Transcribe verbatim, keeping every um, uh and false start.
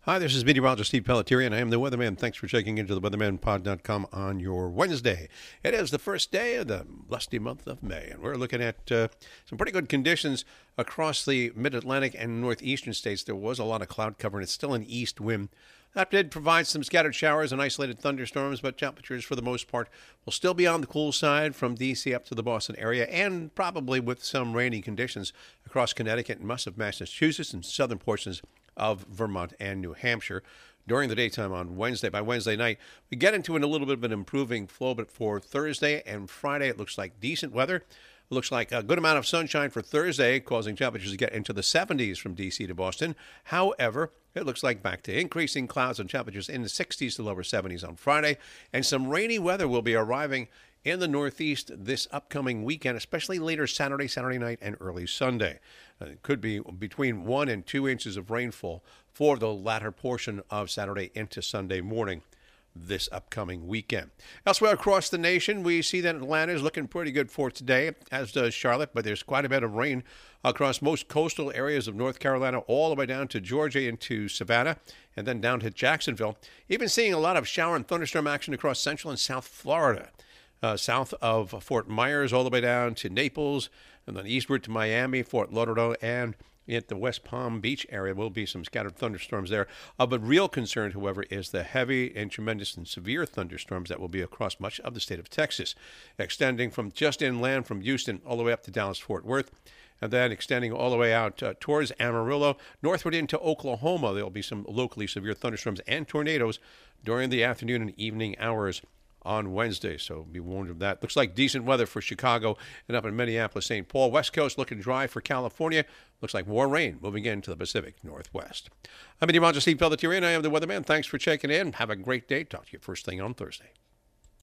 Hi, this is meteorologist Steve Pelletieri, and I am the Weatherman. Thanks for checking into the weatherman pod dot com on your Wednesday. It is the first day of the lusty month of May, and we're looking at uh, some pretty good conditions across the mid-Atlantic and northeastern states. There was a lot of cloud cover, and it's still an east wind. That did provide some scattered showers and isolated thunderstorms, but temperatures, for the most part, will still be on the cool side from D C up to the Boston area, and probably with some rainy conditions across Connecticut and much of Massachusetts and southern portions of Vermont and New Hampshire during the daytime on Wednesday. By Wednesday night, we get into an, a little bit of an improving flow, but for Thursday and Friday, it looks like decent weather. It looks like a good amount of sunshine for Thursday, causing temperatures to get into the seventies from D C to Boston. However, it looks like back to increasing clouds and temperatures in the sixties to lower seventies on Friday, and some rainy weather will be arriving in the Northeast this upcoming weekend, especially later Saturday, Saturday night, and early Sunday. Uh, it could be between one and two inches of rainfall for the latter portion of Saturday into Sunday morning this upcoming weekend. Elsewhere across the nation, we see that Atlanta is looking pretty good for today, as does Charlotte, but there's quite a bit of rain across most coastal areas of North Carolina, all the way down to Georgia into Savannah, and then down to Jacksonville. Even seeing a lot of shower and thunderstorm action across central and south Florida. Uh, south of Fort Myers, all the way down to Naples, and then eastward to Miami, Fort Lauderdale, and at the West Palm Beach area will be some scattered thunderstorms there. Of a real concern, however, is the heavy and tremendous and severe thunderstorms that will be across much of the state of Texas, extending from just inland from Houston all the way up to Dallas-Fort Worth, and then extending all the way out uh, towards Amarillo, northward into Oklahoma. There will be some locally severe thunderstorms and tornadoes during the afternoon and evening hours on Wednesday, so be warned of that. Looks like decent weather for Chicago and up in Minneapolis, Saint Paul. West Coast looking dry for California. Looks like more rain moving into the Pacific Northwest. I'm meteorologist Steve Pelletieri, and I am the Weatherman. Thanks for checking in. Have a great day. Talk to you first thing on Thursday.